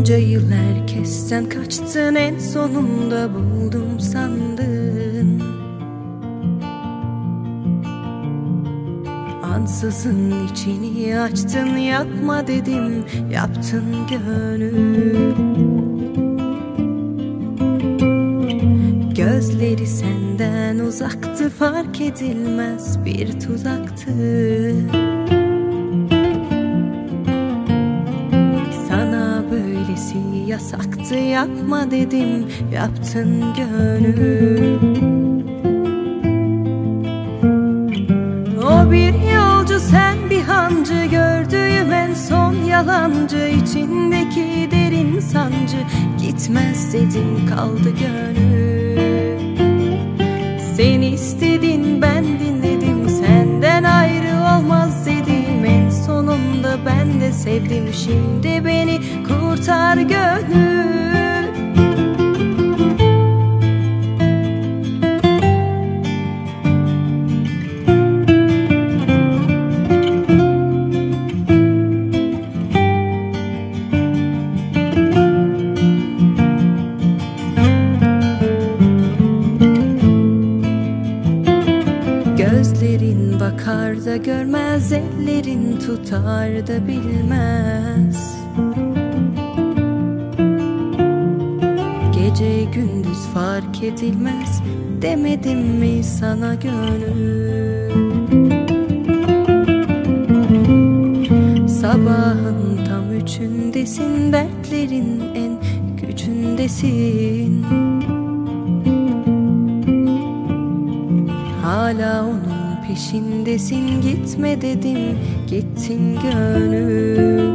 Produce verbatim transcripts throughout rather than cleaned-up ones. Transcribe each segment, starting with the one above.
Bunca yıl herkesten kaçtın, en sonunda buldum sandın. Ansızın içini açtın, yapma dedim, yaptın gönül. Gözleri senden uzaktı, fark edilmez bir tuzaktı. Sana böylesi yasaktı, yapma dedim, yaptın gönül. O bir yolcu, sen bir hancı, gördüğüm en son yalancı. İçindeki derin sancı gitmez dedim, kaldı gönül. Sen istedin, ben dinledim, senden ayrı olmaz dedim. En sonunda ben de sevdim, şimdi beni kurtar gönül. Gözlerin bakar da görmez, ellerin tutar da bilmez. Gece gündüz fark edilmez, demedim mi sana gönül? Sabahın tam üçündesin, dertlerin en gücündesin. Hala onun peşindesin, gitme dedim, gittin gönül.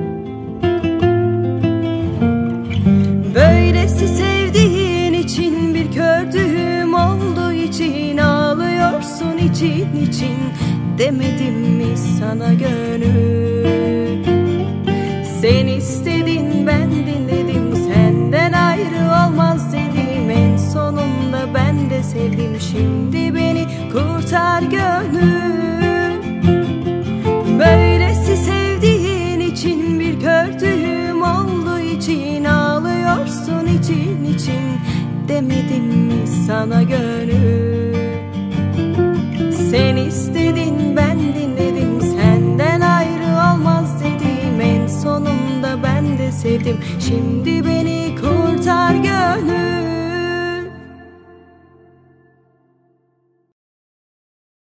Böylesi sevdiğin için, bir kördüğüm olduğu için ağlıyorsun için için. Demedim mi sana gönül? Sen istedin, ben dinledim, senden ayrı olmaz dedim. En sonunda ben de sevdim, şimdi beni kurtar gönül. Böylesi sevdiğin için, bir kördüğüm olduğu için ağlıyorsun için için. Demedim mi sana gönül? Sen istedin,